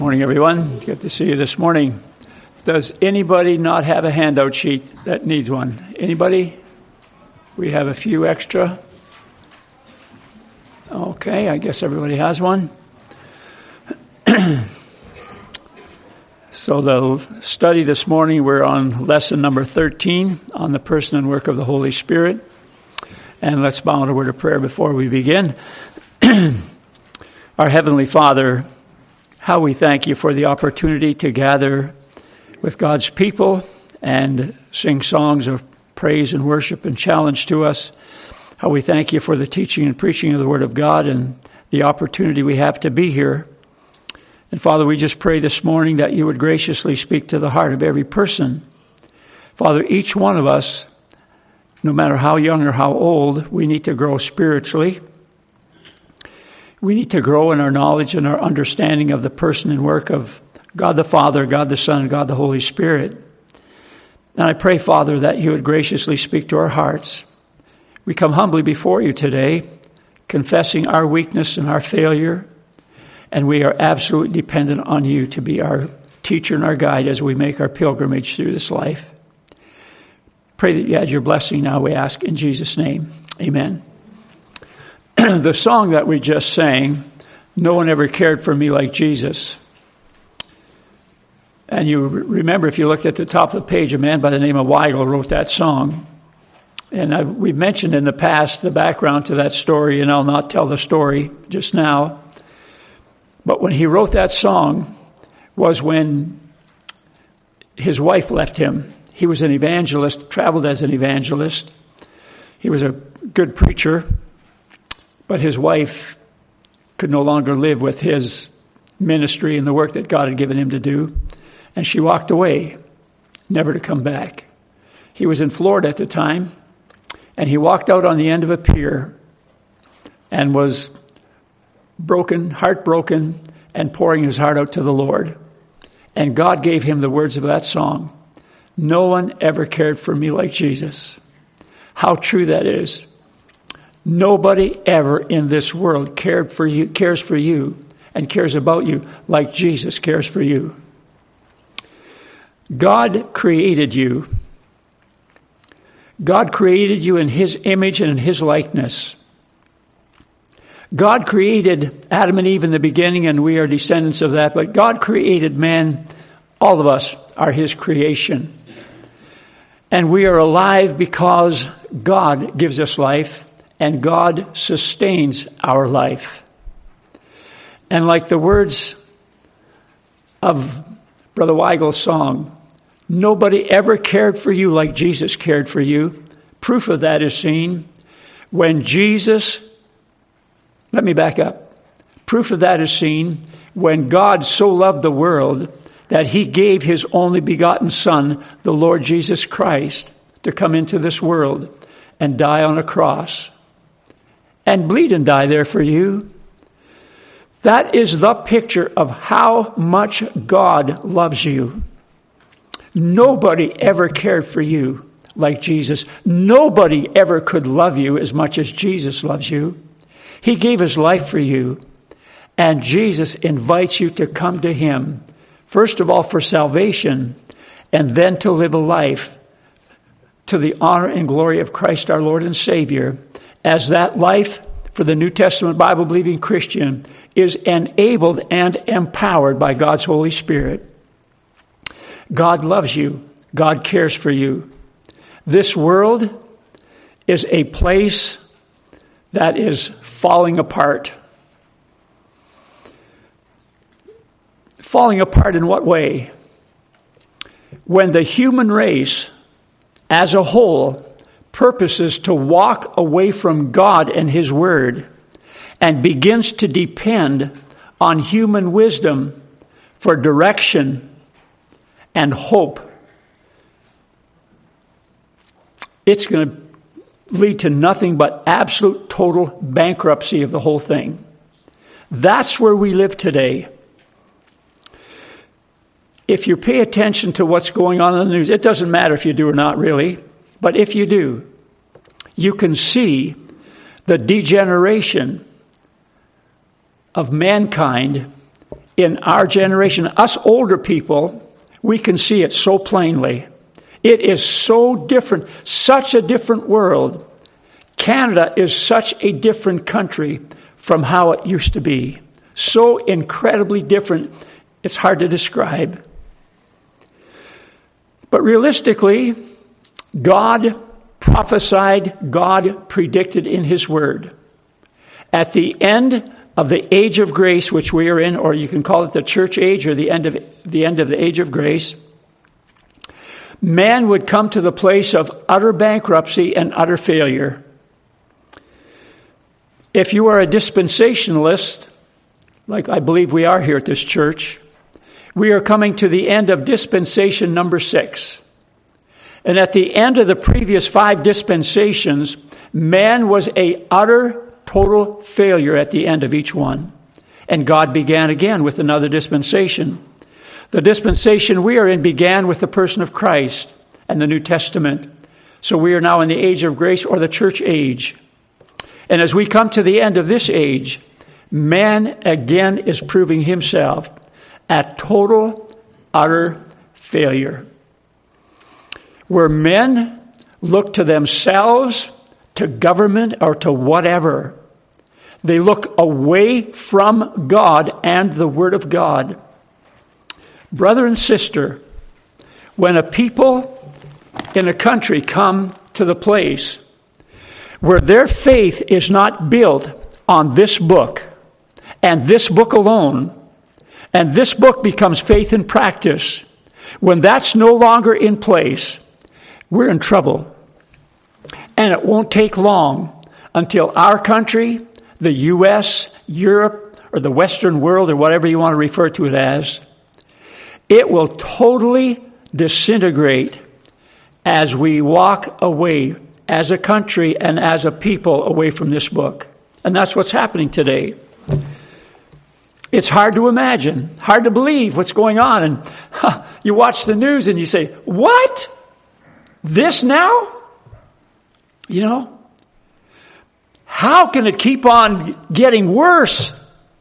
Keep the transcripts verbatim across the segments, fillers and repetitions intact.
Morning, everyone. Good to see you this morning. Does anybody not have a handout sheet that needs one? Anybody? We have a few extra. Okay, I guess everybody has one. So the study this morning, we're on lesson number thirteen on the person and work of the Holy Spirit. And let's bow in a word of prayer before we begin. Our Heavenly Father, how we thank you for the opportunity to gather with God's people and sing songs of praise and worship and challenge to us. How we thank you for the teaching and preaching of the Word of God and the opportunity we have to be here. And Father, we just pray this morning that you would graciously speak to the heart of every person. Father, each one of us, no matter how young or how old, we need to grow spiritually. We need to grow in our knowledge and our understanding of the person and work of God the Father, God the Son, and God the Holy Spirit. And I pray, Father, that you would graciously speak to our hearts. We come humbly before you today, confessing our weakness and our failure, and we are absolutely dependent on you to be our teacher and our guide as we make our pilgrimage through this life. Pray that you add your blessing now, we ask in Jesus' name. Amen. The song that we just sang, No One Ever Cared for Me Like Jesus. And you remember, if you looked at the top of the page, a man by the name of Weigel wrote that song. And I've, we've mentioned in the past the background to that story, and I'll not tell the story just now. But when he wrote that song was when his wife left him. He was an evangelist, traveled as an evangelist. He was a good preacher. But his wife could no longer live with his ministry and the work that God had given him to do. And she walked away, never to come back. He was in Florida at the time, and he walked out on the end of a pier and was broken, heartbroken, and pouring his heart out to the Lord. And God gave him the words of that song. No one ever cared for me like Jesus. How true that is. Nobody ever in this world cared for you, cares for you and cares about you like Jesus cares for you. God created you. God created you in his image and in his likeness. God created Adam and Eve in the beginning, and we are descendants of that. But God created man. All of us are his creation. And we are alive because God gives us life. And God sustains our life. And like the words of Brother Weigel's song, nobody ever cared for you like Jesus cared for you. Proof of that is seen when Jesus, let me back up. Proof of that is seen when God so loved the world that he gave his only begotten Son, the Lord Jesus Christ, to come into this world and die on a cross. And bleed and die there for you. That is the picture of how much God loves you. Nobody ever cared for you like Jesus. Nobody ever could love you as much as Jesus loves you. He gave his life for you. And Jesus invites you to come to him, first of all for salvation, and then to live a life to the honor and glory of Christ our Lord and Savior, as that life for the New Testament Bible-believing Christian is enabled and empowered by God's Holy Spirit. God loves you. God cares for you. This world is a place that is falling apart. Falling apart in what way? When the human race as a whole purposes to walk away from God and his word and begins to depend on human wisdom for direction and hope, it's going to lead to nothing but absolute total bankruptcy of the whole thing. That's where we live today. If you pay attention to what's going on in the news, it doesn't matter if you do or not really, but if you do, you can see the degeneration of mankind in our generation, us older people, we can see it so plainly. It is so different, such a different world. Canada is such a different country from how it used to be. So incredibly different, it's hard to describe. But realistically, God prophesied, God predicted in His Word. At the end of the age of grace, which we are in, or you can call it the church age, or the end of the end of the age of grace, man would come to the place of utter bankruptcy and utter failure. If you are a dispensationalist, like I believe we are here at this church, we are coming to the end of dispensation number six. And at the end of the previous five dispensations, man was a utter, total failure at the end of each one. And God began again with another dispensation. The dispensation we are in began with the person of Christ and the New Testament. So we are now in the age of grace, or the church age. And as we come to the end of this age, man again is proving himself a total, utter failure. Where men look to themselves, to government, or to whatever. They look away from God and the Word of God. Brother and sister, when a people in a country come to the place where their faith is not built on this book, and this book alone, and this book becomes faith in practice, when that's no longer in place, we're in trouble. And it won't take long until our country, the U S, Europe, or the Western world, or whatever you want to refer to it as, it will totally disintegrate as we walk away as a country and as a people away from this book. And that's what's happening today. It's hard to imagine, hard to believe what's going on. And huh, you watch the news and you say, what? This now? You know? How can it keep on getting worse?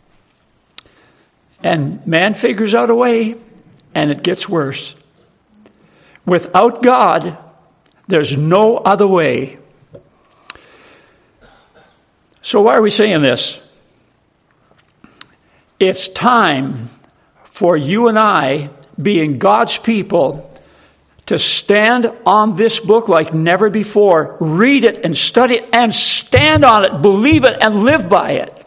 And man figures out a way, and it gets worse. Without God, there's no other way. So why are we saying this? It's time for you and I, being God's people, to stand on this book like never before. Read it and study it and stand on it, believe it and live by it.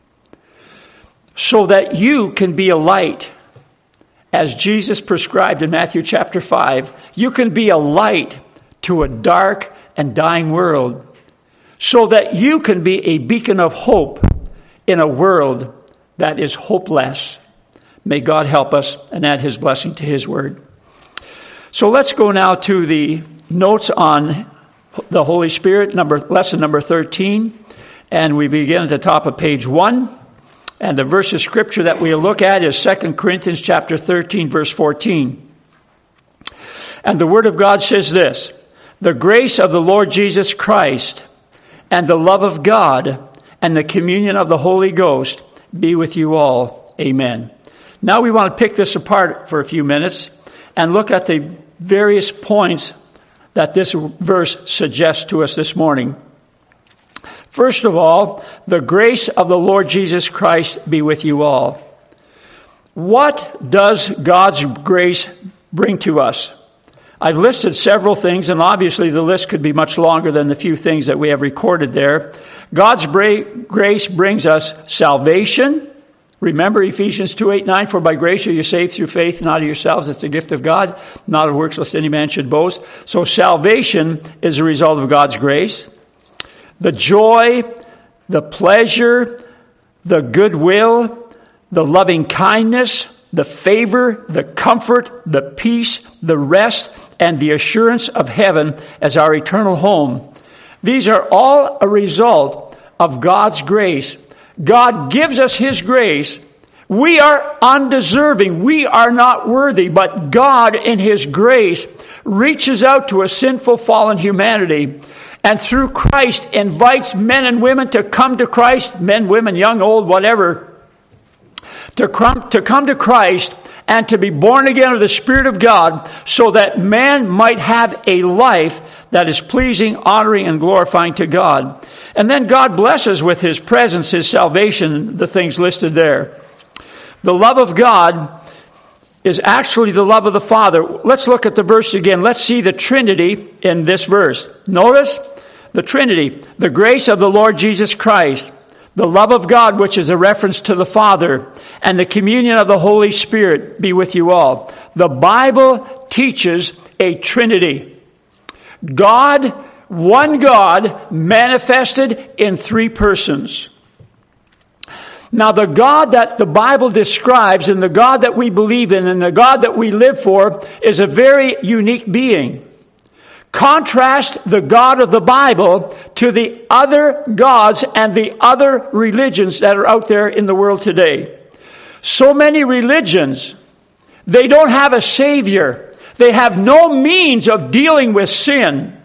So that you can be a light. As Jesus prescribed in Matthew chapter five, you can be a light to a dark and dying world. So that you can be a beacon of hope in a world that is hopeless. May God help us and add His blessing to His word. So let's go now to the notes on the Holy Spirit, number lesson number thirteen. And we begin at the top of page one. And the verse of Scripture that we look at is Second Corinthians chapter thirteen, verse fourteen. And the Word of God says this: the grace of the Lord Jesus Christ and the love of God and the communion of the Holy Ghost be with you all. Amen. Now we want to pick this apart for a few minutes and look at the various points that this verse suggests to us this morning. First of all, the grace of the Lord Jesus Christ be with you all. What does God's grace bring to us? I've listed several things, and obviously the list could be much longer than the few things that we have recorded there. God's bra- grace brings us salvation. Remember Ephesians two, eight, nine, for by grace are you saved through faith, not of yourselves. It's a gift of God, not of works, lest any man should boast. So salvation is a result of God's grace. The joy, the pleasure, the goodwill, the loving kindness, the favor, the comfort, the peace, the rest, and the assurance of heaven as our eternal home. These are all a result of God's grace. God gives us His grace. We are undeserving. We are not worthy. But God, in His grace, reaches out to a sinful, fallen humanity, and through Christ invites men and women to come to Christ, men, women, young, old, whatever, to come, to come to Christ and to be born again of the Spirit of God so that man might have a life that is pleasing, honoring, and glorifying to God. And then God blesses with His presence, His salvation, the things listed there. The love of God is actually the love of the Father. Let's look at the verse again. Let's see the Trinity in this verse. Notice the Trinity, the grace of the Lord Jesus Christ, the love of God, which is a reference to the Father, and the communion of the Holy Spirit be with you all. The Bible teaches a Trinity. God, one God, manifested in three persons. Now, the God that the Bible describes and the God that we believe in and the God that we live for is a very unique being. Contrast the God of the Bible to the other gods and the other religions that are out there in the world today. So many religions, they don't have a Savior. They have no means of dealing with sin.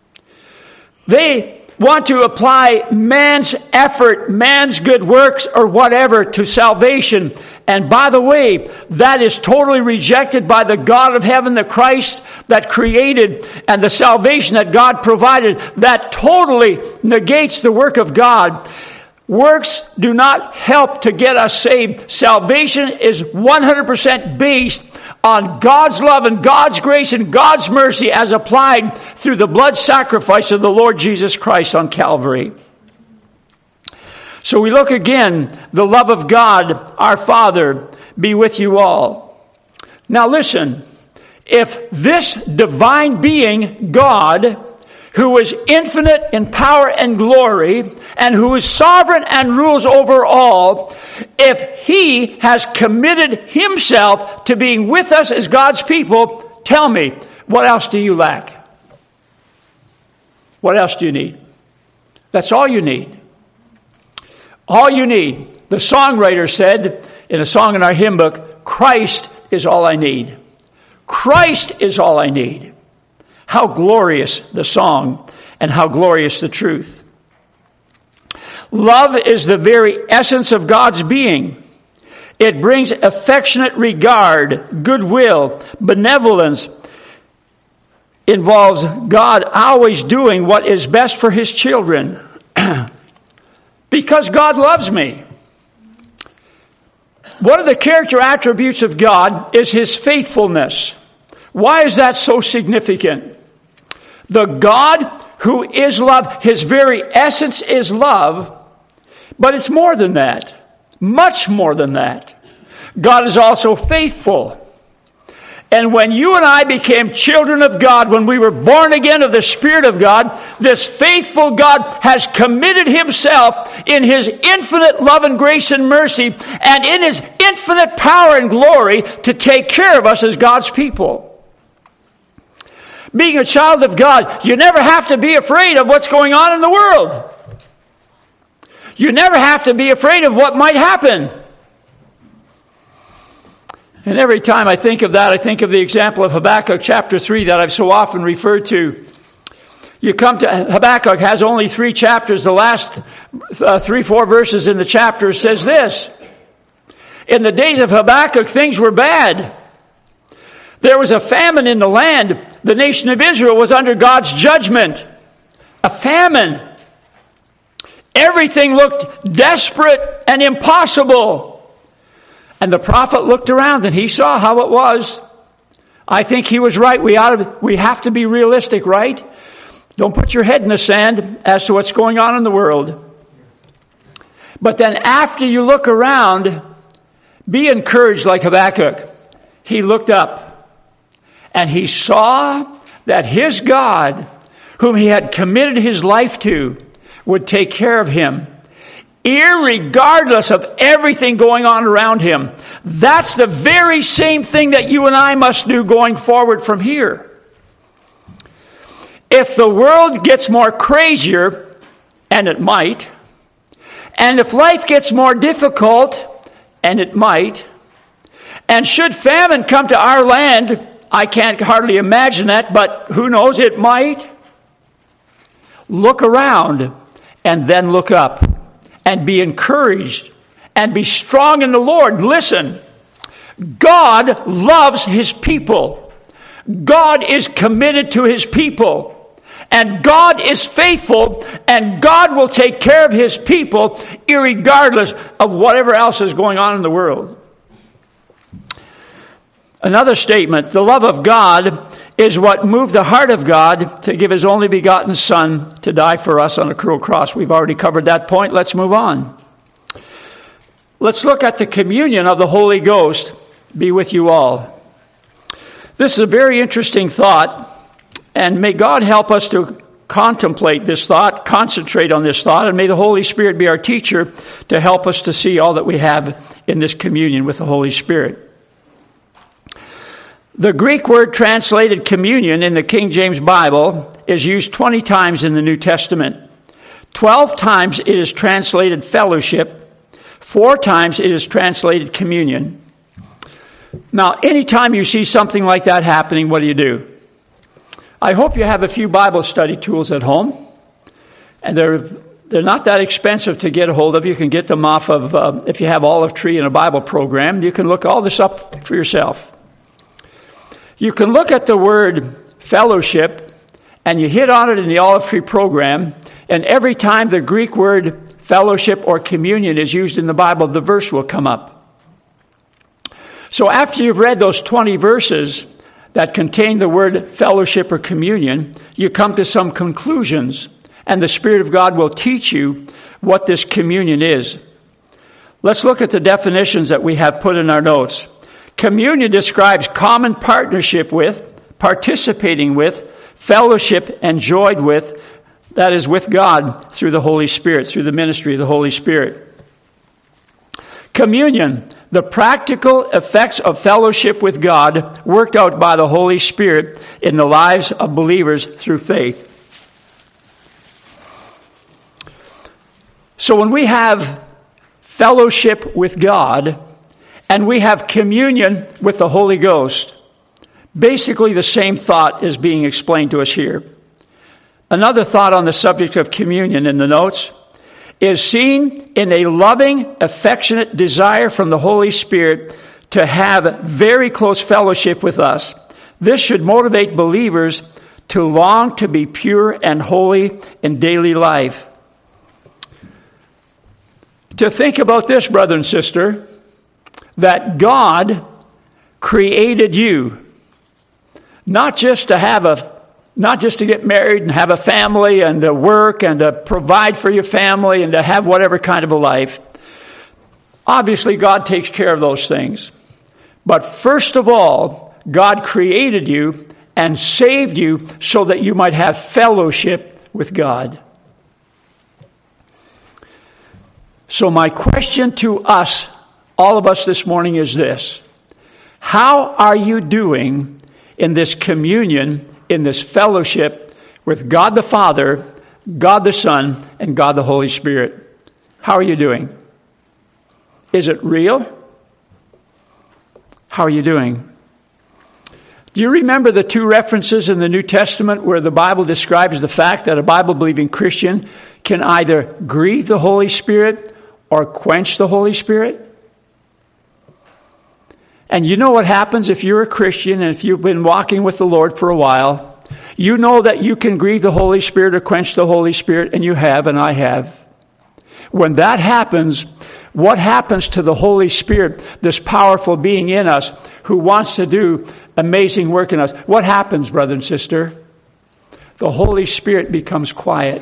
They want to apply man's effort, man's good works, or whatever to salvation. And by the way, that is totally rejected by the God of heaven, the Christ that created, and the salvation that God provided. That totally negates the work of God. Works do not help to get us saved. Salvation is one hundred percent based on God's love and God's grace and God's mercy as applied through the blood sacrifice of the Lord Jesus Christ on Calvary. So we look again, the love of God, our Father, be with you all. Now listen, if this divine being, God, who is infinite in power and glory, and who is sovereign and rules over all, if He has committed Himself to being with us as God's people, tell me, what else do you lack? What else do you need? That's all you need. All you need. The songwriter said in a song in our hymn book, Christ is all I need. Christ is all I need. How glorious the song and how glorious the truth. Love is the very essence of God's being. It brings affectionate regard, goodwill, benevolence. Involves God always doing what is best for His children. Because God loves me. One of the character attributes of God is His faithfulness. Why is that so significant? The God who is love, His very essence is love, but it's more than that. Much more than that. God is also faithful. And when you and I became children of God, when we were born again of the Spirit of God, this faithful God has committed Himself in His infinite love and grace and mercy and in His infinite power and glory to take care of us as God's people. Being a child of God, you never have to be afraid of what's going on in the world. You never have to be afraid of what might happen. And every time I think of that, I think of the example of Habakkuk chapter three that I've so often referred to. You come to Habakkuk, has only three chapters. The last uh, three, four verses in the chapter says this. In the days of Habakkuk, things were bad. There was a famine in the land. The nation of Israel was under God's judgment. A famine. Everything looked desperate and impossible. And the prophet looked around and he saw how it was. I think he was right. We ought to, we have to be realistic, right? Don't put your head in the sand as to what's going on in the world. But then after you look around, be encouraged like Habakkuk. He looked up and he saw that his God, whom he had committed his life to, would take care of him, irregardless of everything going on around him. That's the very same thing that you and I must do going forward from here. If the world gets more crazier, and it might, and if life gets more difficult, and it might, and should famine come to our land, I can't hardly imagine that, but who knows, it might. Look around and then look up and be encouraged and be strong in the Lord. Listen, God loves His people. God is committed to His people. And God is faithful, and God will take care of His people irregardless of whatever else is going on in the world. Another statement, the love of God is what moved the heart of God to give His only begotten Son to die for us on a cruel cross. We've already covered that point. Let's move on. Let's look at the communion of the Holy Ghost be with you all. This is a very interesting thought, and may God help us to contemplate this thought, concentrate on this thought, and may the Holy Spirit be our teacher to help us to see all that we have in this communion with the Holy Spirit. The Greek word translated communion in the King James Bible is used twenty times in the New Testament. Twelve times it is translated fellowship. Four times it is translated communion. Now, anytime you see something like that happening, what do you do? I hope you have a few Bible study tools at home. And they're they're not that expensive to get a hold of. You can get them off of, uh, if you have Olive Tree in a Bible program, you can look all this up for yourself. You can look at the word fellowship, and you hit on it in the Olive Tree program, and every time the Greek word fellowship or communion is used in the Bible, the verse will come up. So after you've read those twenty verses that contain the word fellowship or communion, you come to some conclusions, and the Spirit of God will teach you what this communion is. Let's look at the definitions that we have put in our notes. Communion describes common partnership with, participating with, fellowship enjoyed with, that is with God through the Holy Spirit, through the ministry of the Holy Spirit. Communion, the practical effects of fellowship with God worked out by the Holy Spirit in the lives of believers through faith. So when we have fellowship with God, and we have communion with the Holy Ghost, basically the same thought is being explained to us here. Another thought on the subject of communion in the notes is seen in a loving, affectionate desire from the Holy Spirit to have very close fellowship with us. This should motivate believers to long to be pure and holy in daily life. To think about this, brother and sister, that God created you not just to have a, not just to get married and have a family and to work and to provide for your family and to have whatever kind of a life. Obviously, God takes care of those things. But first of all, God created you and saved you so that you might have fellowship with God. So my question to us, all of us this morning, is this: how are you doing in this communion, in this fellowship with God the Father, God the Son, and God the Holy Spirit? How are you doing? Is it real? How are you doing? Do you remember the two references in the New Testament where the Bible describes the fact that a Bible-believing Christian can either grieve the Holy Spirit or quench the Holy Spirit? And you know what happens if you're a Christian and if you've been walking with the Lord for a while. You know that you can grieve the Holy Spirit or quench the Holy Spirit, and you have, and I have. When that happens, what happens to the Holy Spirit, this powerful being in us who wants to do amazing work in us? What happens, brother and sister? The Holy Spirit becomes quiet.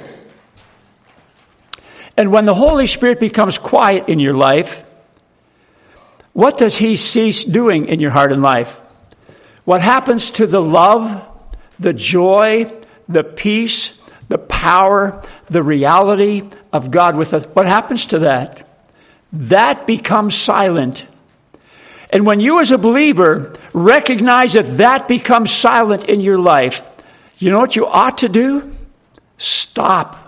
And when the Holy Spirit becomes quiet in your life, what does He cease doing in your heart and life? What happens to the love, the joy, the peace, the power, the reality of God with us? What happens to that? That becomes silent. And when you as a believer recognize that that becomes silent in your life, you know what you ought to do? Stop.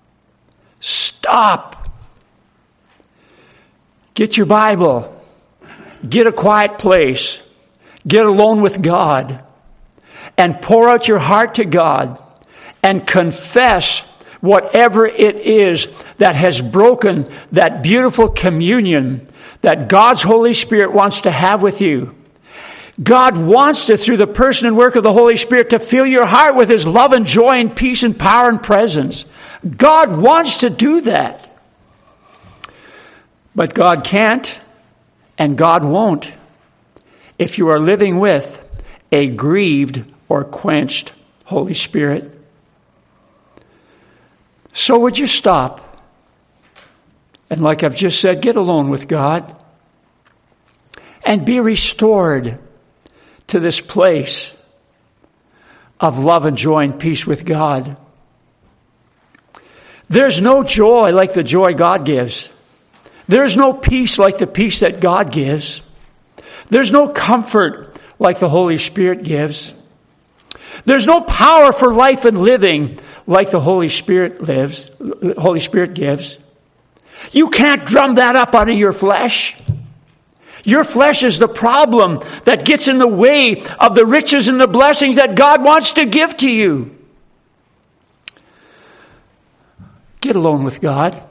Stop. Get your Bible. Get a quiet place. Get alone with God. And pour out your heart to God. And confess whatever it is that has broken that beautiful communion that God's Holy Spirit wants to have with you. God wants to, through the person and work of the Holy Spirit, to fill your heart with His love and joy and peace and power and presence. God wants to do that. But God can't and God won't if you are living with a grieved or quenched Holy Spirit. So would you stop? And like I've just said, get alone with God and be restored to this place of love and joy and peace with God. There's no joy like the joy God gives. There's no peace like the peace that God gives. There's no comfort like the Holy Spirit gives. There's no power for life and living like the Holy Spirit lives, the Holy Spirit gives. You can't drum that up out of your flesh. Your flesh is the problem that gets in the way of the riches and the blessings that God wants to give to you. Get alone with God.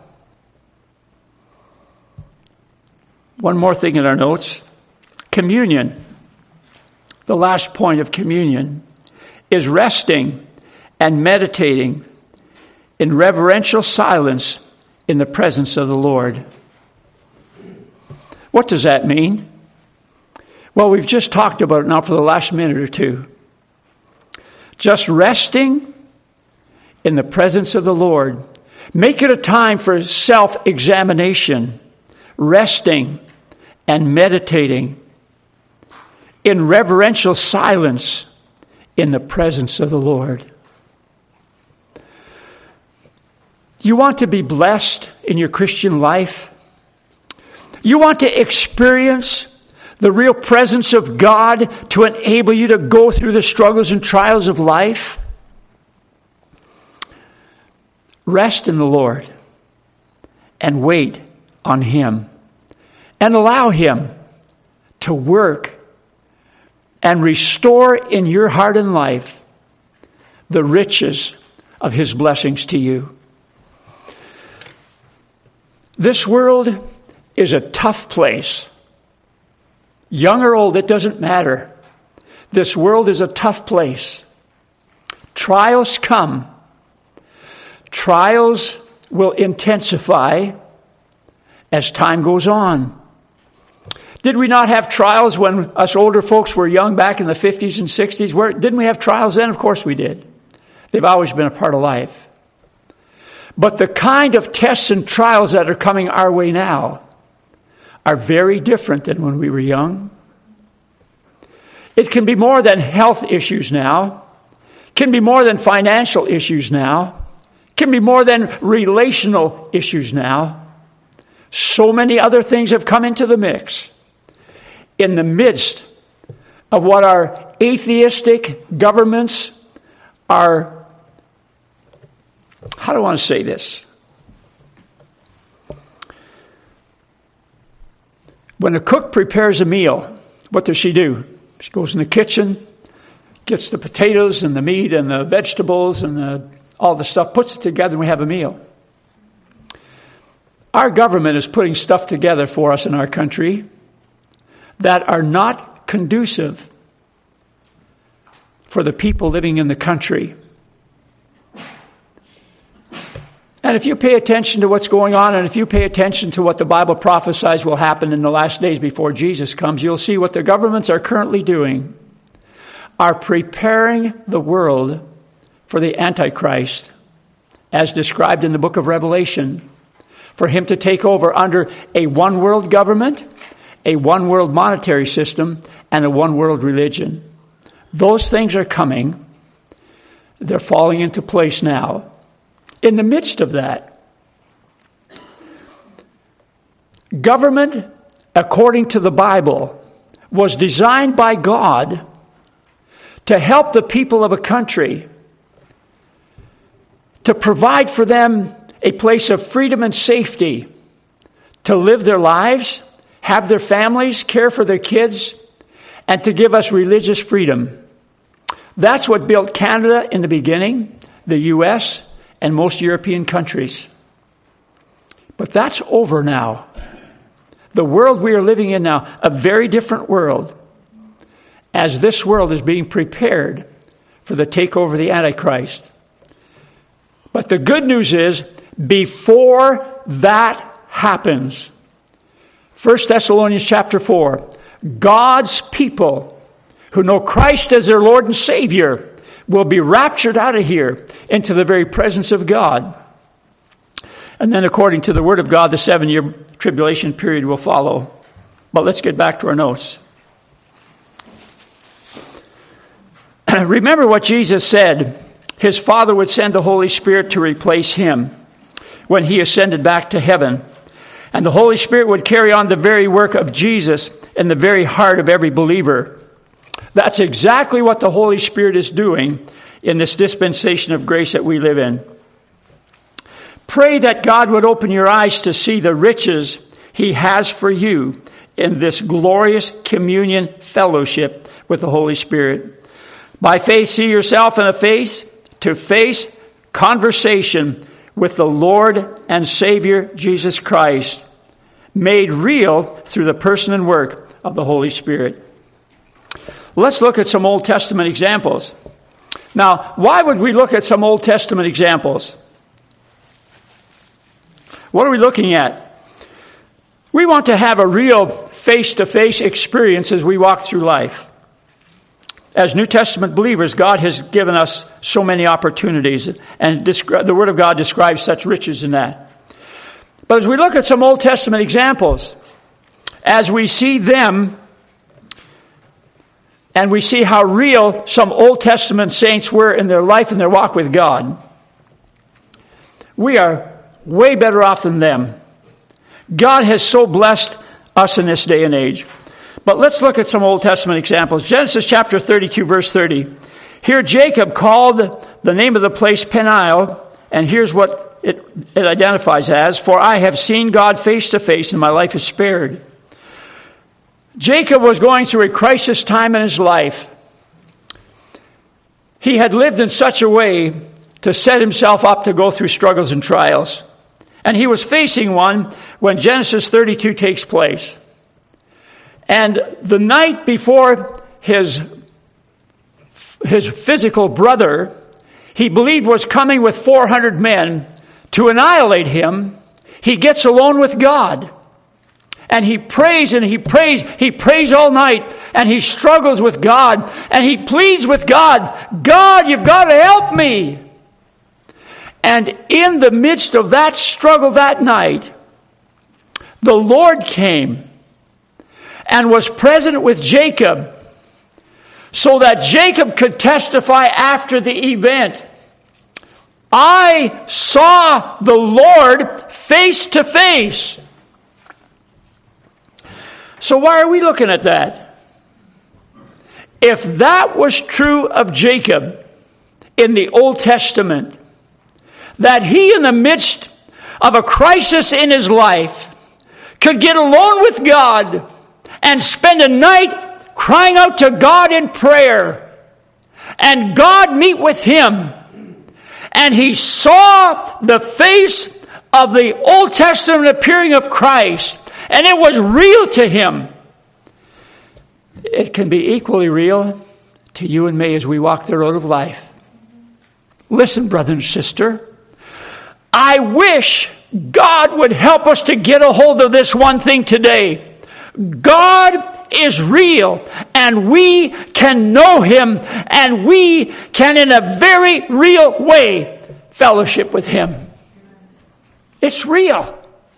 One more thing in our notes. Communion. The last point of communion is resting and meditating in reverential silence in the presence of the Lord. What does that mean? Well, we've just talked about it now for the last minute or two. Just resting in the presence of the Lord. Make it a time for self-examination, resting and meditating in reverential silence in the presence of the Lord. You want to be blessed in your Christian life? You want to experience the real presence of God to enable you to go through the struggles and trials of life? Rest in the Lord and wait on Him and allow Him to work and restore in your heart and life the riches of His blessings to you. This world is a tough place. Young or old, it doesn't matter. This world is a tough place. Trials come. Trials will intensify as time goes on. Did we not have trials when us older folks were young back in the fifties and sixties? Where, didn't we have trials then? Of course we did. They've always been a part of life. But the kind of tests and trials that are coming our way now are very different than when we were young. It can be more than health issues now. It can be more than financial issues now. It can be more than relational issues now. So many other things have come into the mix. In the midst of what our atheistic governments are, how do I want to say this? When a cook prepares a meal, what does she do? She goes in the kitchen, gets the potatoes and the meat and the vegetables and the, all the stuff, puts it together, and we have a meal. Our government is putting stuff together for us in our country that are not conducive for the people living in the country. And if you pay attention to what's going on, and if you pay attention to what the Bible prophesies will happen in the last days before Jesus comes, you'll see what the governments are currently doing are preparing the world for the Antichrist, as described in the book of Revelation, for him to take over under a one-world government, a one-world monetary system, and a one-world religion. Those things are coming. They're falling into place now. In the midst of that, government, according to the Bible, was designed by God to help the people of a country, to provide for them a place of freedom and safety, to live their lives, have their families, care for their kids, and to give us religious freedom. That's what built Canada in the beginning, the U S, and most European countries. But that's over now. The world we are living in now, a very different world, as this world is being prepared for the takeover of the Antichrist. But the good news is, before that happens, First Thessalonians chapter four, God's people who know Christ as their Lord and Savior will be raptured out of here into the very presence of God. And then according to the Word of God, the seven-year tribulation period will follow. But let's get back to our notes. Remember what Jesus said. His Father would send the Holy Spirit to replace him when he ascended back to heaven. And the Holy Spirit would carry on the very work of Jesus in the very heart of every believer. That's exactly what the Holy Spirit is doing in this dispensation of grace that we live in. Pray that God would open your eyes to see the riches he has for you in this glorious communion fellowship with the Holy Spirit. By faith, see yourself in a face-to-face conversation with the Lord and Savior Jesus Christ, made real through the person and work of the Holy Spirit. Let's look at some Old Testament examples. Now, why would we look at some Old Testament examples? What are we looking at? We want to have a real face-to-face experience as we walk through life. As New Testament believers, God has given us so many opportunities, and the Word of God describes such riches in that. But as we look at some Old Testament examples, as we see them, and we see how real some Old Testament saints were in their life and their walk with God, we are way better off than them. God has so blessed us in this day and age. But let's look at some Old Testament examples. Genesis chapter thirty-two, verse thirty. Here Jacob called the name of the place Peniel, and here's what it, it identifies as, for I have seen God face to face, and my life is spared. Jacob was going through a crisis time in his life. He had lived in such a way to set himself up to go through struggles and trials. And he was facing one when Genesis thirty-two takes place. And the night before his, his physical brother, he believed was coming with four hundred men to annihilate him, he gets alone with God. And he prays and he prays, he prays all night, and he struggles with God, and he pleads with God, God, you've got to help me. And in the midst of that struggle that night, the Lord came and was present with Jacob, so that Jacob could testify after the event. I saw the Lord face to face. So why are we looking at that? If that was true of Jacob in the Old Testament, that he in the midst of a crisis in his life could get alone with God and spend a night crying out to God in prayer, and God meet with him, and he saw the face of the Old Testament appearing of Christ, and it was real to him. It can be equally real to you and me as we walk the road of life. Listen, brother and sister, I wish God would help us to get a hold of this one thing today. God is real, and we can know him, and we can in a very real way fellowship with him. It's real.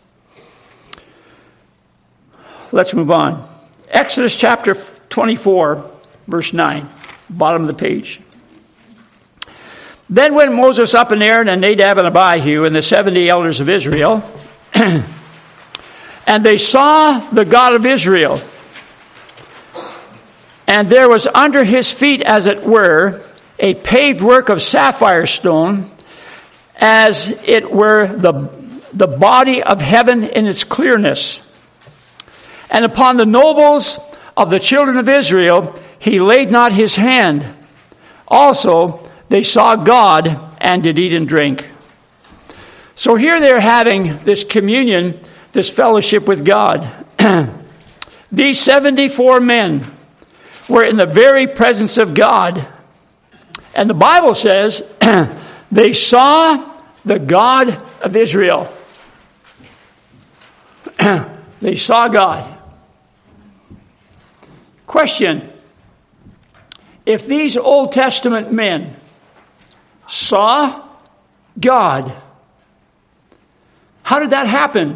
Let's move on. Exodus chapter twenty-four, verse nine, bottom of the page. Then went Moses up, and Aaron and Nadab and Abihu and the seventy elders of Israel, and they saw the God of Israel. And there was under his feet, as it were, a paved work of sapphire stone, as it were the, the body of heaven in its clearness. And upon the nobles of the children of Israel he laid not his hand. Also they saw God and did eat and drink. So here they're having this communion, this fellowship with God. These seventy-four men were in the very presence of God. And the Bible says they saw the God of Israel. They saw God. Question: if these Old Testament men saw God, how did that happen?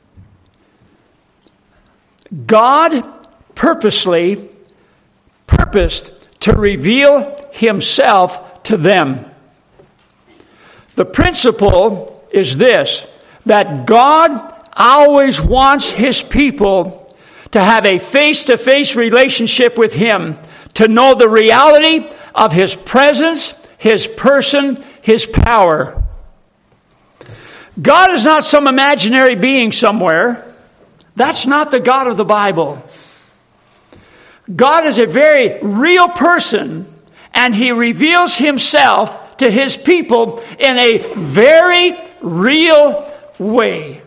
God purposely purposed to reveal himself to them. The principle is this, that God always wants his people to have a face-to-face relationship with him, to know the reality of his presence, his person, his power. God is not some imaginary being somewhere. That's not the God of the Bible. God is a very real person, and he reveals himself to his people in a very real way.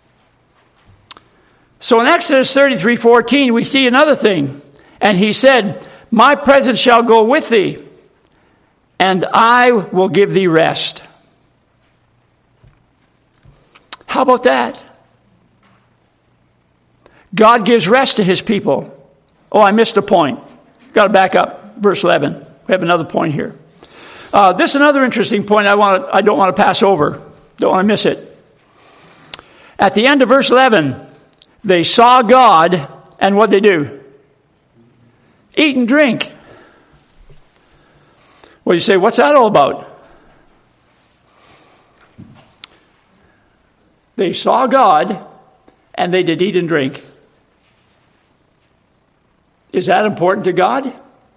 So in Exodus thirty-three fourteen, we see another thing. And he said, my presence shall go with thee, and I will give thee rest. How about that? God gives rest to his people. Oh, I missed a point. Got to back up. Verse eleven. We have another point here. Uh, this is another interesting point I want. To, I don't want to pass over. Don't want to miss it. At the end of verse eleven, they saw God, and what they do? Eat and drink. Well, you say, what's that all about? They saw God, and they did eat and drink. Is that important to God?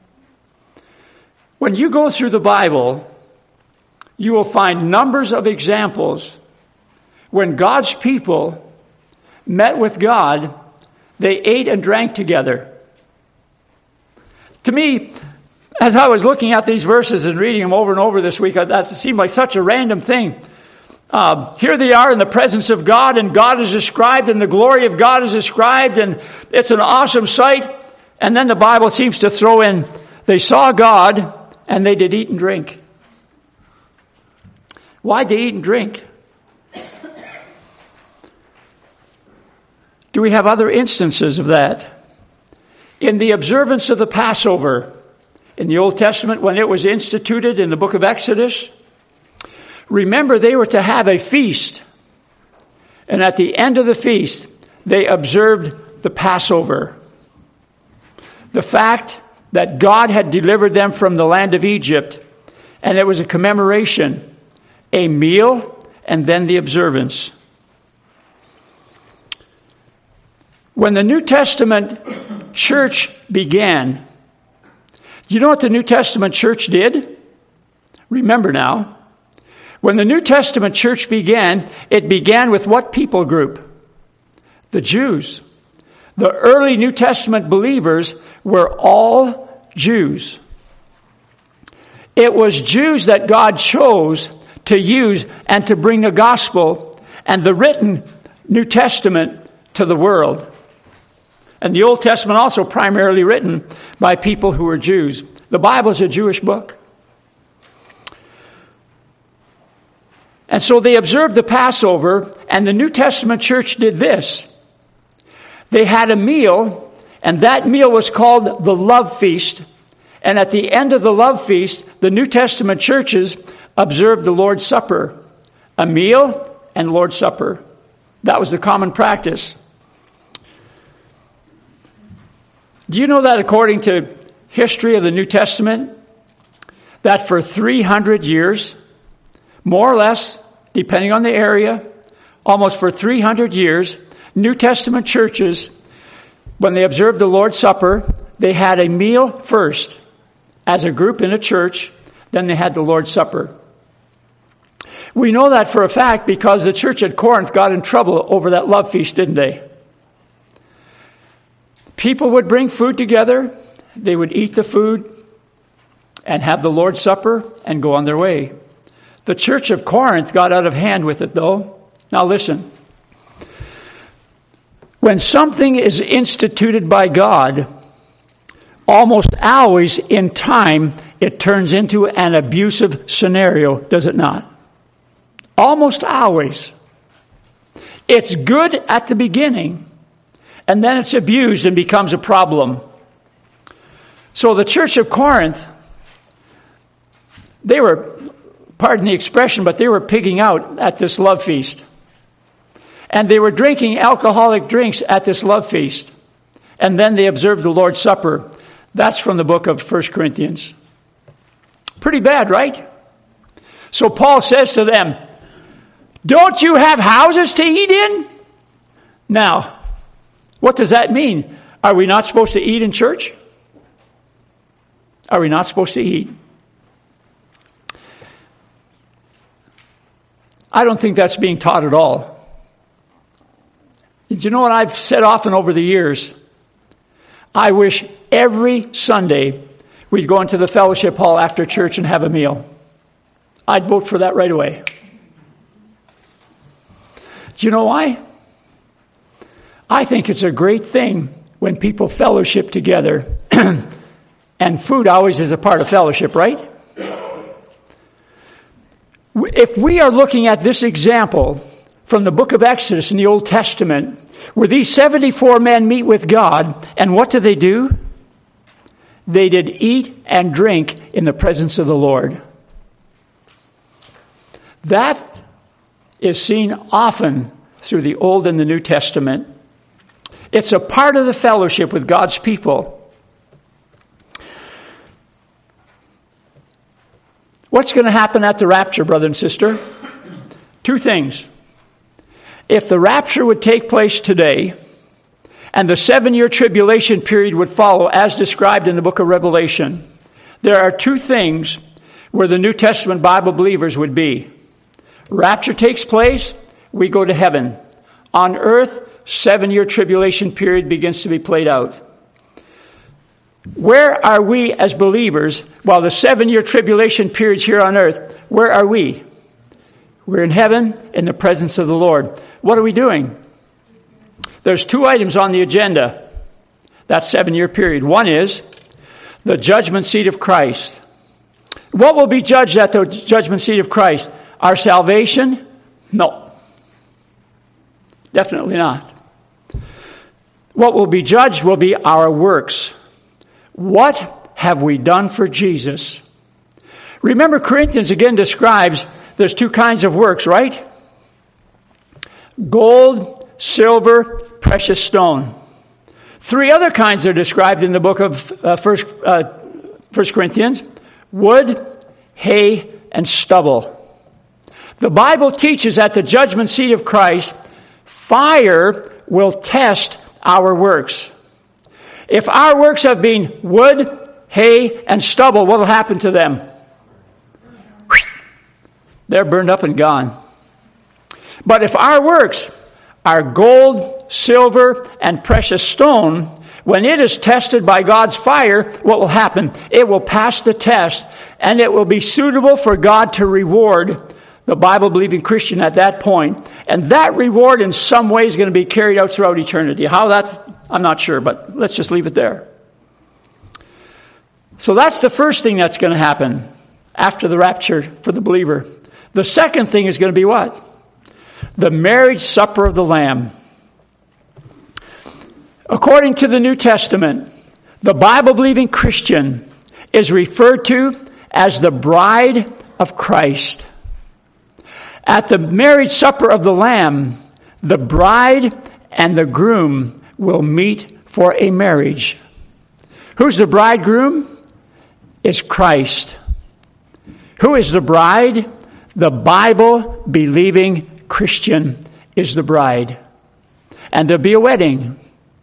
When you go through the Bible, you will find numbers of examples when God's people met with God, they ate and drank together. To me, as I was looking at these verses and reading them over and over this week, that seemed like such a random thing. Uh, here they are in the presence of God, and God is described, and the glory of God is described, and it's an awesome sight. And then the Bible seems to throw in, they saw God, and they did eat and drink. Why'd they eat and drink? Do we have other instances of that? In the observance of the Passover, in the Old Testament, when it was instituted in the book of Exodus, remember they were to have a feast. And at the end of the feast, they observed the Passover. The fact that God had delivered them from the land of Egypt, and it was a commemoration, a meal, and then the observance. When the New Testament church began, do you know what the New Testament church did? Remember now, when the New Testament church began, it began with what people group? The Jews. The early New Testament believers were all Jews. It was Jews that God chose to use and to bring the gospel and the written New Testament to the world. And the Old Testament also primarily written by people who were Jews. The Bible is a Jewish book. And so they observed the Passover, and the New Testament church did this. They had a meal, and that meal was called the Love Feast. And at the end of the Love Feast, the New Testament churches observed the Lord's Supper. A meal and Lord's Supper. That was the common practice. Do you know that according to history of the New Testament, that for three hundred years, more or less, depending on the area, almost for three hundred years, New Testament churches, when they observed the Lord's Supper, they had a meal first as a group in a church, then they had the Lord's Supper. We know that for a fact because the church at Corinth got in trouble over that love feast, didn't they? People would bring food together, they would eat the food and have the Lord's Supper and go on their way. The church of Corinth got out of hand with it, though. Now listen. When something is instituted by God, almost always in time, it turns into an abusive scenario, does it not? Almost always. It's good at the beginning, and then it's abused and becomes a problem. So the church of Corinth, they were, pardon the expression, but they were pigging out at this love feast. And they were drinking alcoholic drinks at this love feast. And then they observed the Lord's Supper. That's from the book of First Corinthians. Pretty bad, right? So Paul says to them, don't you have houses to eat in? Now, what does that mean? Are we not supposed to eat in church? Are we not supposed to eat? I don't think that's being taught at all. You know what I've said often over the years? I wish every Sunday we'd go into the fellowship hall after church and have a meal. I'd vote for that right away. Do you know why? I think it's a great thing when people fellowship together. And food always is a part of fellowship, right? If we are looking at this example from the book of Exodus in the Old Testament, where these seventy-four men meet with God, and what do they do? They did eat and drink in the presence of the Lord. That is seen often through the Old and the New Testament. It's a part of the fellowship with God's people. What's going to happen at the rapture, brother and sister? Two things. If the rapture would take place today, and the seven-year tribulation period would follow as described in the book of Revelation, there are two things where the New Testament Bible believers would be. Rapture takes place, we go to heaven. On earth, seven-year tribulation period begins to be played out. Where are we as believers while the seven-year tribulation period's here on earth? Where are we? We're in heaven in the presence of the Lord. What are we doing? There's two items on the agenda, that seven-year period. One is the judgment seat of Christ. What will be judged at the judgment seat of Christ? Our salvation? No. Definitely not. What will be judged will be our works. What have we done for Jesus? Remember, Corinthians again describes there's two kinds of works, right? Gold, silver, precious stone. Three other kinds are described in the book of uh, First, uh, First Corinthians. Wood, hay, and stubble. The Bible teaches at the judgment seat of Christ, fire will test our works. If our works have been wood, hay, and stubble, what will happen to them? They're burned up and gone. But if our works are gold, silver, and precious stone, when it is tested by God's fire, what will happen? It will pass the test, and it will be suitable for God to reward the Bible-believing Christian at that point. And that reward in some way is going to be carried out throughout eternity. How that's, I'm not sure, but let's just leave it there. So that's the first thing that's going to happen after the rapture for the believer. The second thing is going to be what? The marriage supper of the Lamb. According to the New Testament, the Bible-believing Christian is referred to as the bride of Christ. At the marriage supper of the Lamb, the bride and the groom will meet for a marriage. Who's the bridegroom? It's Christ. Who is the bride? The Bible-believing Christian is the bride. And there'll be a wedding.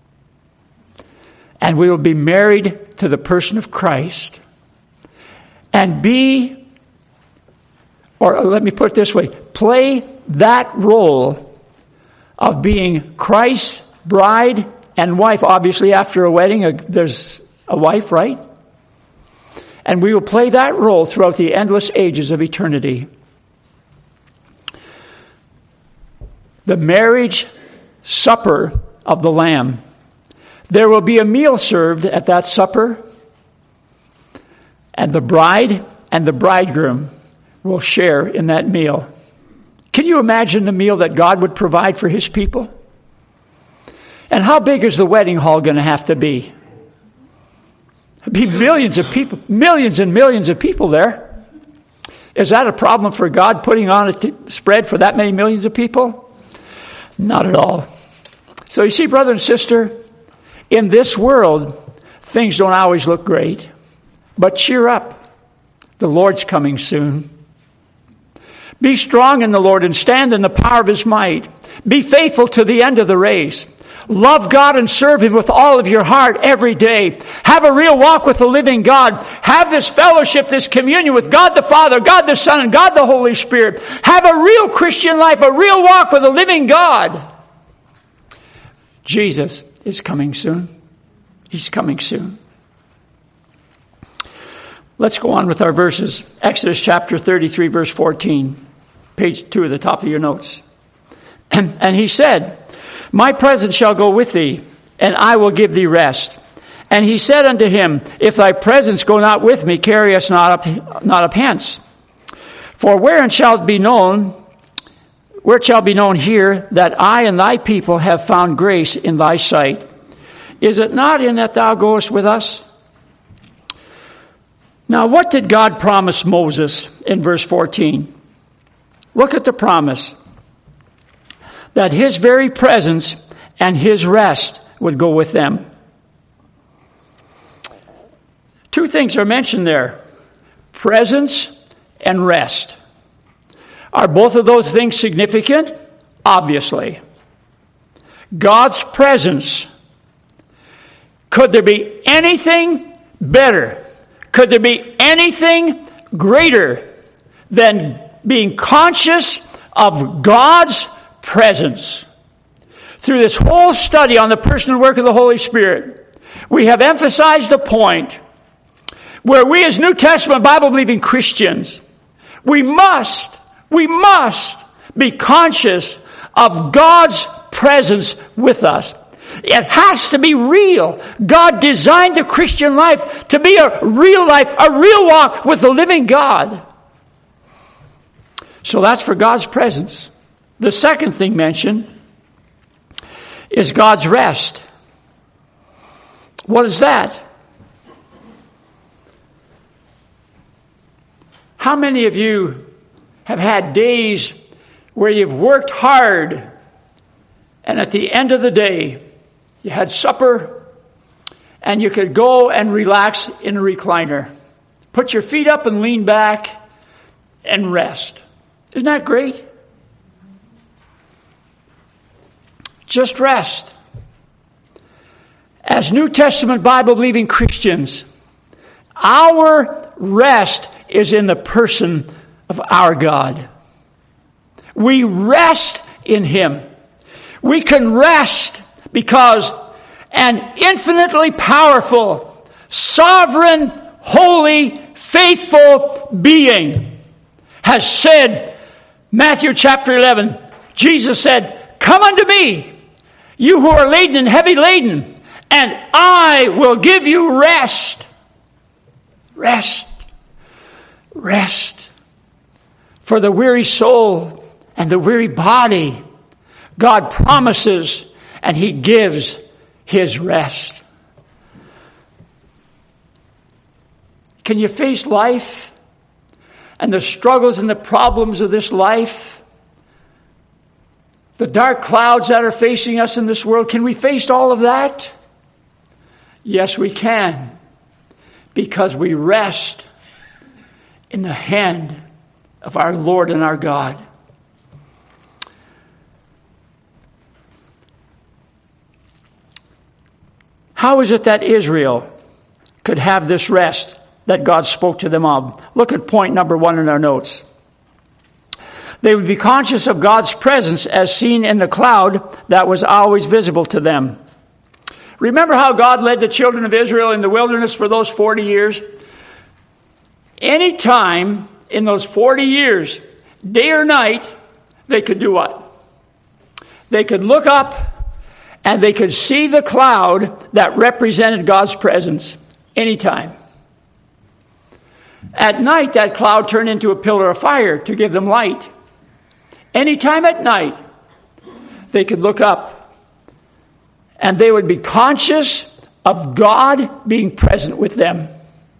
And we will be married to the person of Christ. And be, or let me put it this way, play that role of being Christ's bride and wife. Obviously, after a wedding, there's a wife, right? And we will play that role throughout the endless ages of eternity. the marriage supper of the Lamb. There will be a meal served at that supper, and the bride and the bridegroom will share in that meal. Can you imagine the meal that God would provide for his people? And how big is the wedding hall going to have to be? It'd be millions of people, millions and millions of people there. Is that a problem for God putting on a t- spread for that many millions of people? Not at all. So you see, brother and sister, in this world, things don't always look great. But cheer up. The Lord's coming soon. Be strong in the Lord and stand in the power of his might. Be faithful to the end of the race. Love God and serve him with all of your heart every day. Have a real walk with the living God. Have this fellowship, this communion with God the Father, God the Son, and God the Holy Spirit. Have a real Christian life, a real walk with the living God. Jesus is coming soon. He's coming soon. Let's go on with our verses. Exodus chapter thirty-three, verse fourteen. Page two at the top of your notes. And, and he said, my presence shall go with thee, and I will give thee rest. And he said unto him, if thy presence go not with me, carry us not up, not up hence. For wherein shall it be known, where it shall be known here, that I and thy people have found grace in thy sight? Is it not in that thou goest with us? Now, what did God promise Moses in verse fourteen? Look at the promise. That his very presence and his rest would go with them. Two things are mentioned there. Presence and rest. Are both of those things significant? Obviously. God's presence. Could there be anything better? Could there be anything greater than being conscious of God's presence? Through this whole study on the person and work of the Holy Spirit, we have emphasized the point where we as New Testament Bible-believing Christians, we must, we must be conscious of God's presence with us. It has to be real. God designed the Christian life to be a real life, a real walk with the living God. So that's for God's presence. The second thing mentioned is God's rest. What is that? How many of you have had days where you've worked hard and at the end of the day you had supper and you could go and relax in a recliner? Put your feet up and lean back and rest. Isn't that great? Just rest. As New Testament Bible-believing Christians, our rest is in the person of our God. We rest in him. We can rest because an infinitely powerful, sovereign, holy, faithful being has said, Matthew chapter eleven, Jesus said, come unto me, you who are laden and heavy laden, and I will give you rest. Rest. Rest. For the weary soul and the weary body, God promises and he gives his rest. Can you face life and the struggles and the problems of this life? The dark clouds that are facing us in this world, can we face all of that? Yes, we can. Because we rest in the hand of our Lord and our God. How is it that Israel could have this rest that God spoke to them of? Look at point number one in our notes. They would be conscious of God's presence as seen in the cloud that was always visible to them. Remember how God led the children of Israel in the wilderness for those forty years? Any time in those forty years, day or night, they could do what? They could look up and they could see the cloud that represented God's presence anytime. At night, that cloud turned into a pillar of fire to give them light. Anytime at night, they could look up and they would be conscious of God being present with them.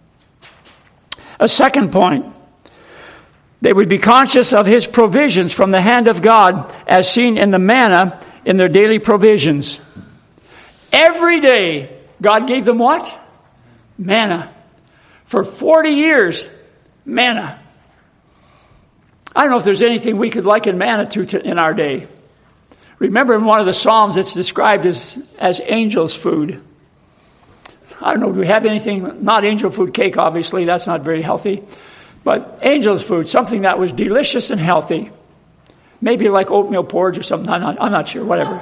A second point, they would be conscious of His provisions from the hand of God as seen in the manna in their daily provisions. Every day, God gave them what? Manna. For forty years, manna. I don't know if there's anything we could liken manna to, to in our day. Remember in one of the Psalms it's described as, as angels' food. I don't know, do we have anything, not angel food cake obviously, that's not very healthy. But angels' food, something that was delicious and healthy. Maybe like oatmeal porridge or something, I'm not, I'm not sure, whatever.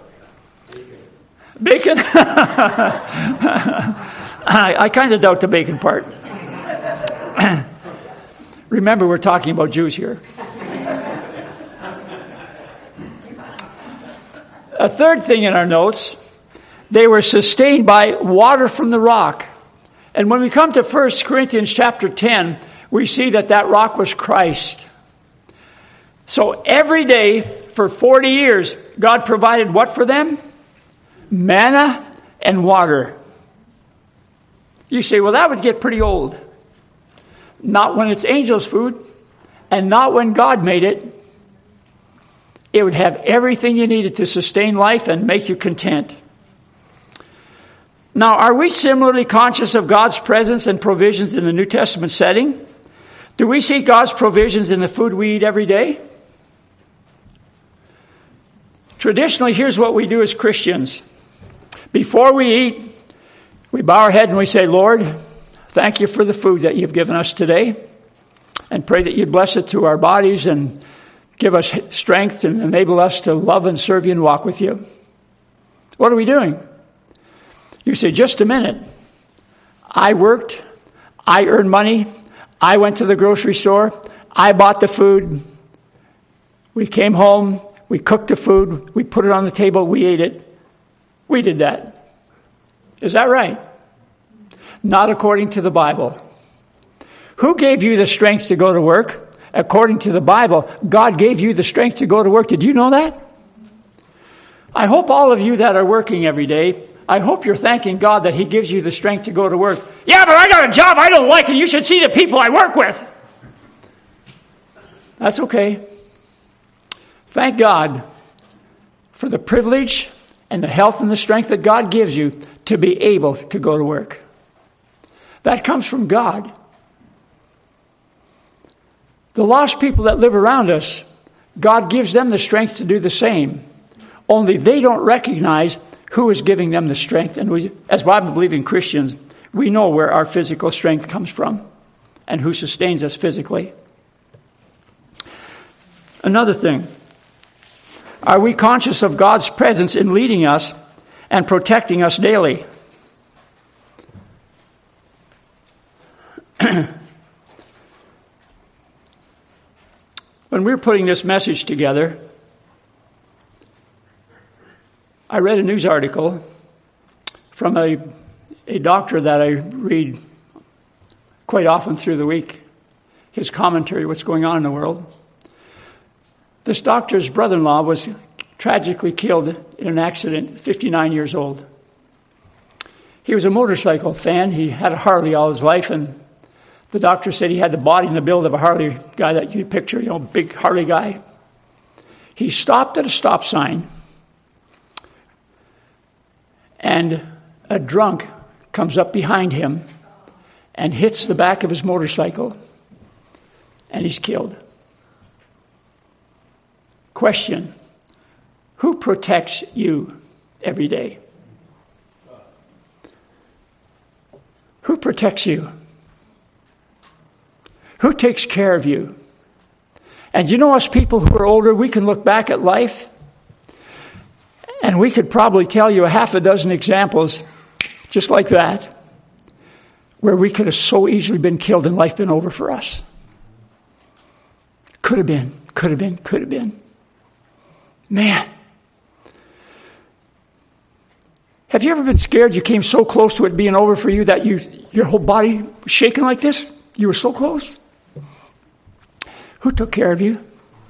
Bacon? I, I kind of doubt the bacon part. Remember, we're talking about Jews here. A third thing in our notes, they were sustained by water from the rock. And when we come to First Corinthians chapter ten, we see that that rock was Christ. So every day for forty years, God provided what for them? Manna and water. You say, well, that would get pretty old. Not when it's angels' food, and not when God made it. It would have everything you needed to sustain life and make you content. Now, are we similarly conscious of God's presence and provisions in the New Testament setting? Do we see God's provisions in the food we eat every day? Traditionally, here's what we do as Christians. Before we eat, we bow our head and we say, Lord, thank you for the food that you've given us today, and pray that you bless it to our bodies and give us strength and enable us to love and serve you and walk with you. What are we doing? You say, just a minute. I worked. I earned money. I went to the grocery store. I bought the food. We came home. We cooked the food. We put it on the table. We ate it. We did that. Is that right? Not according to the Bible. Who gave you the strength to go to work? According to the Bible, God gave you the strength to go to work. Did you know that? I hope all of you that are working every day, I hope you're thanking God that He gives you the strength to go to work. Yeah, but I got a job I don't like, and you should see the people I work with. That's okay. Thank God for the privilege and the health and the strength that God gives you to be able to go to work. That comes from God. The lost people that live around us, God gives them the strength to do the same. Only they don't recognize who is giving them the strength. And we, as Bible-believing Christians, we know where our physical strength comes from and who sustains us physically. Another thing, are we conscious of God's presence in leading us and protecting us daily? When we were putting this message together, I read a news article from a, a doctor that I read quite often through the week, his commentary, what's going on in the world. This doctor's brother-in-law was tragically killed in an accident, fifty-nine years old. He was a motorcycle fan. He had a Harley all his life, and the doctor said he had the body and the build of a Harley guy that you picture, you know, big Harley guy. He stopped at a stop sign, and a drunk comes up behind him and hits the back of his motorcycle, and he's killed. Question: who protects you every day? Who protects you? Who takes care of you? And you know, us people who are older, we can look back at life and we could probably tell you a half a dozen examples just like that where we could have so easily been killed and life been over for us. Could have been, could have been, could have been. Man, Have you ever been scared you came so close to it being over for you that you your whole body was shaking like this? You were so close. Who took care of you?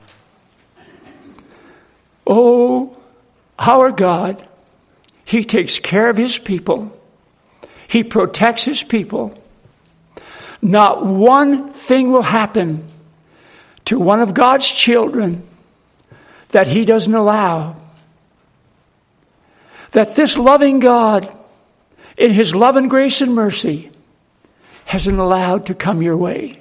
Oh, our God, He takes care of His people. He protects His people. Not one thing will happen to one of God's children that He doesn't allow. That this loving God, in His love and grace and mercy, hasn't allowed to come your way.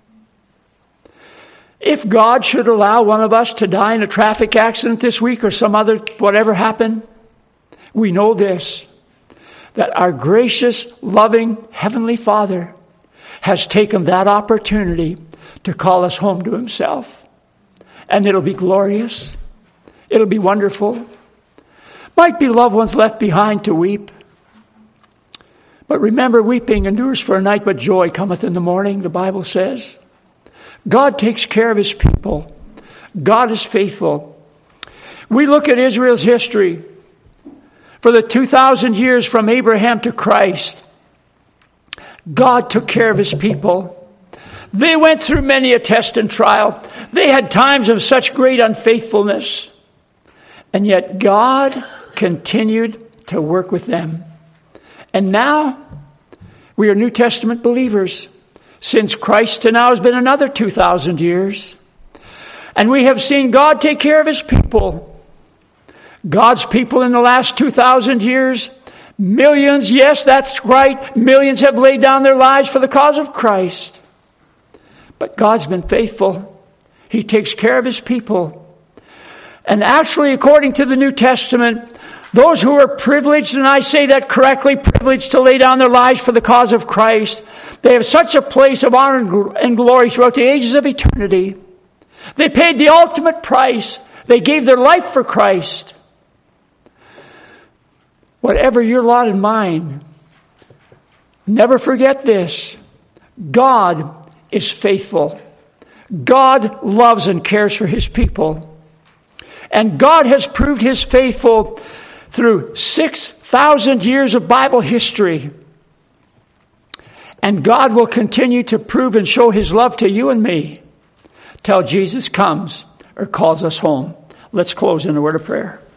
If God should allow one of us to die in a traffic accident this week or some other whatever happened, we know this, that our gracious, loving Heavenly Father has taken that opportunity to call us home to Himself. And it'll be glorious. It'll be wonderful. Might be loved ones left behind to weep. But remember, weeping endures for a night, but joy cometh in the morning, the Bible says. God takes care of His people. God is faithful. We look at Israel's history for the two thousand years from Abraham to Christ. God took care of His people. They went through many a test and trial. They had times of such great unfaithfulness. And yet God continued to work with them. And now we are New Testament believers. Since Christ to now has been another two thousand years. And we have seen God take care of His people. God's people in the last two thousand years, millions, yes, that's right, millions have laid down their lives for the cause of Christ. But God's been faithful. He takes care of His people. And actually, according to the New Testament, those who are privileged, and I say that correctly, privileged to lay down their lives for the cause of Christ, they have such a place of honor and glory throughout the ages of eternity. They paid the ultimate price. They gave their life for Christ. Whatever your lot and mine, never forget this. God is faithful. God loves and cares for His people. And God has proved His faithful through six thousand years of Bible history. And God will continue to prove and show His love to you and me till Jesus comes or calls us home. Let's close in a word of prayer.